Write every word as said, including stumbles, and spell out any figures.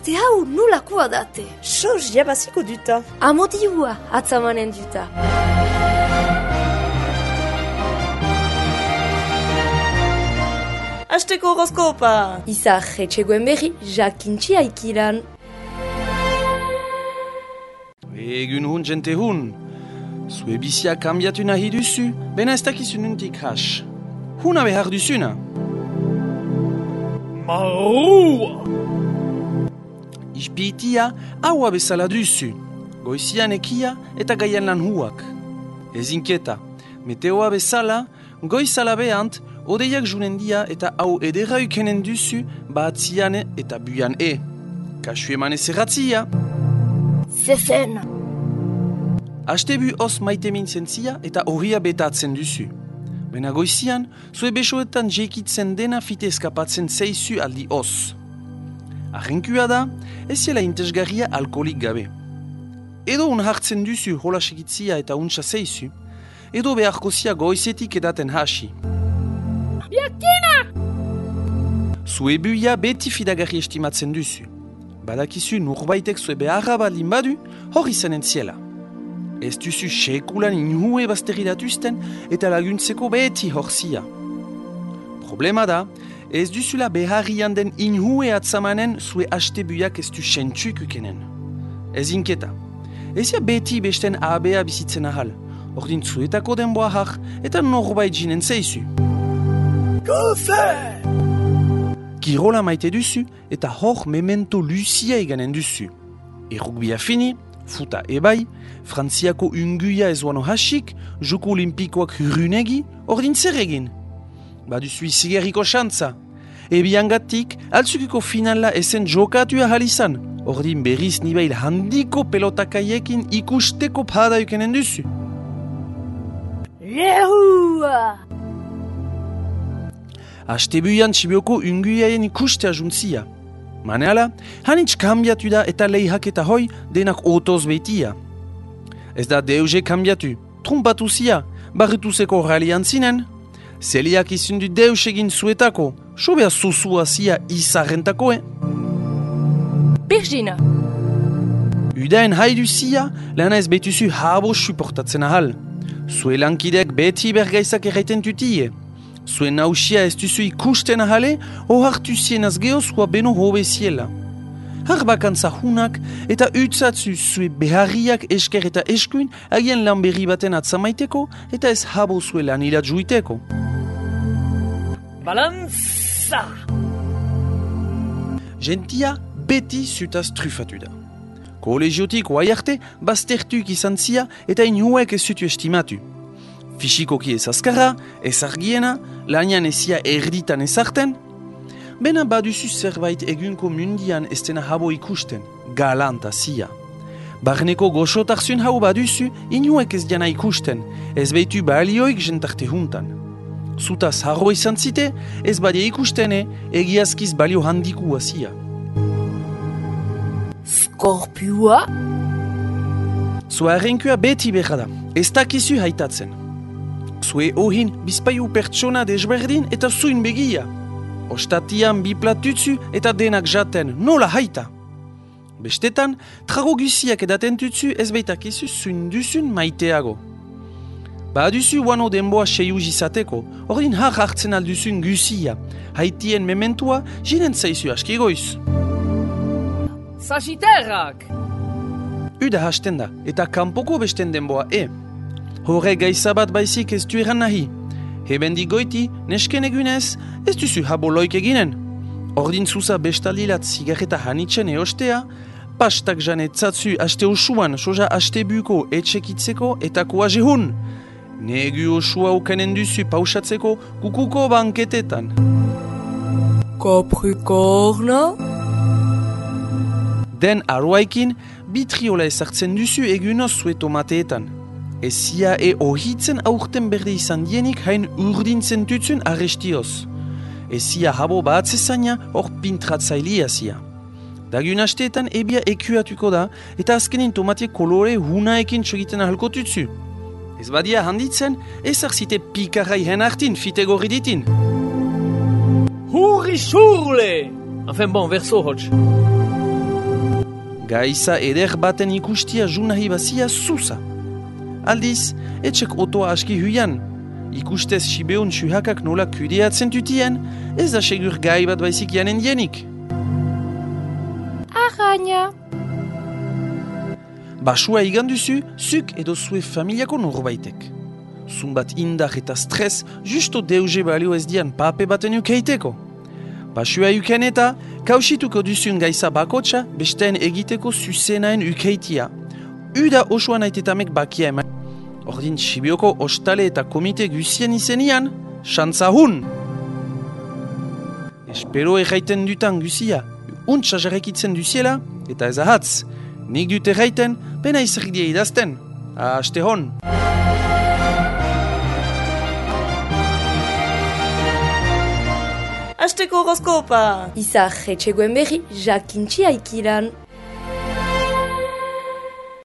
Ate hau nolakoa date? Soz jabaziko duta. Amodiua atzamanen duta. Asteko horoskopa. Izar etxegoen berri, jakintxi aikiran. Egun hun, jente hun. Zue bizia kambiatu nahi duzu, bena ez dakizununtik has. Huna behar duzuna. Marua! Ispitia haua bezala duzu. Goizian ekia eta gaian lan huak. Ez inketa, meteoa bezala, goizala behant, odeiak junen dia eta hau edera ukenen duzu, batzian eta buian e. Kasu eman ezerratzia. Zezen. Astebu os maite mintzen eta horria betatzen duzu. Bena goizian, zue besoetan jekitzen dena fite eskapatzen zeizu aldi os. Arrenkua da, ez zela intezgarria alkoholik gabe. Edo unhartzen duzu hola segitzia eta untsa zeizu, edo beharko zia goizetik edaten hasi. Biakina! Zue buia beti fidagarri estimatzen duzu. Badakizu nurbaitek zue beharra balin badu, hor izanen ziela. Ez duzu sekulan inhue bazteridatuzten eta laguntzeko beti horzia. Problema da, ez duzula beharrian den inhue atzamanen zue astebuiak ez du sentsuk ukenen. Ez inketa. Ez ja beti besten abea bizitzen ahal. Ordin zuetako denboa har eta norbait jinen zeizu. Kofe! Kirola maite duzu eta hor memento lucia eganen duzu. Errugbia fini, futa ebai, Frantziako unguia ezuano hasik, Joko Olimpikoak hurunegi, ordin zer egin. Baduzu izigerriko xantza. Ebiangatik, altzukiko finala esen jokatu ahal izan, ordin berriz nibail handiko pelotakaiekin ikusteko pada ukenen duzu. Lehua! Astebuian txibioko unguiaen ikustea juntzia. Maneala, hanitz kambiatu da eta leihak eta hoi denak otoz behitia. Ez da deuze kambiatu, trumpatu zia, barrituzeko ralian zinen. Zeliak izundu deus egin zuetako, sobea zuzua zia izarrentako, eh? Birgina! Udaen haidu zia, lana ez betuzu habo suportatzen ahal. Zue lankidek beti bergaizak erraiten tutie. Zuen nausia ez duzu ikusten ahale, ohartu zien azgeozkoa beno hobe ziela. Harbakantza hunak eta utzatzu zue beharriak esker eta eskuin agian lan berri baten atzamaiteko eta ez habo zue lan irat juiteko. Balantza! Gentia beti zutaz trufatu da. Kolegiotik oai arte baztertuk izan zia eta inuek ez zutu estimatu. Fisikoki ez azkarra, ez argiena, lanian ezia erditan ezarten, bena baduzu zerbait egunko mundian ez dena habo ikusten, galanta zia. Barneko goxotarzun hau baduzu, inuek ez diana ikusten, ez behitu balioik jentarte juntan. Zutaz harro izan zite, ez badia ikustene, egiazkiz balio handikua zia. Skorpiua? Zua errenkua beti berra da, ez dakizu haitatzen. Zue ohin bizpaiu pertsona desberdin eta zuin begia. Ostatian bi platutzu eta denak jaten, nola haita. Bestetan, trago guziak edaten tutzu ez beitakizu zuin duzun maiteago. Baduzu wano denboa seiuz izateko, ordin har hartzen alduzun guzia. Haitien mementua jinen zaizu askigoiz. Sagitterrak! Uda hasten da, eta kanpoko besten denboa e. Horre gaizabat baizik ez du eran nahi. Hebendi goiti, nesken egunez, ez duzu habo loik eginen. Ordin zuza bestalilat zigarreta hanitzen eostea, pastak jane tzatzu aste osuan, soja aste buko etxekitzeko eta koa jehun. Negu osua ukanen duzu pausatzeko kukuko banketetan. Capricorna? Den arroaikin, bitriola ezartzen duzu egunoz zue tomateetan. Ezia e ohitzen aurten berde izan dienik hain urdintzen tutzun arrestioz. Ezia habo batzezaina hor pintratzailia zia. Dagun asteetan ebia ekuatuko da eta azkenin tomatie kolore hunaekin txogiten ahalko tutzu. Ez badia handitzen, ezar zite pikarrai hen hartin fite gorri ditin. Hurri xurle! Enfin bon, verso hotx. Gaiza eder baten ikustia junahi bazia zuza. Aldiz, etxek otoa aski huian. Ikustez sibeun suhakak nola kudeatzen tutien, ez da segur gai bat baizik janen jenik. Arraina. Basua iganduzu, zuk edo zue familiako norbaitek. Zunbat indar eta stres, justo deuge balio ez dian pape baten ukeiteko. Basua uken eta, kausituko duzun gaiza bakotxa, besteen egiteko zuzenaen ukeitia. Uda osoan aitetamek bakia eman. Ordin Sibioko ostale eta komite guzien izenian, xantza hun! Espero erraiten dutan guzia, untsa jarrekitzen duziela, eta ez ahatz, nik dut erraiten, pena izerrik die idazten. Aste hon! Asteko horoskopa! Izar etxegoen berri jakintxia ikilan.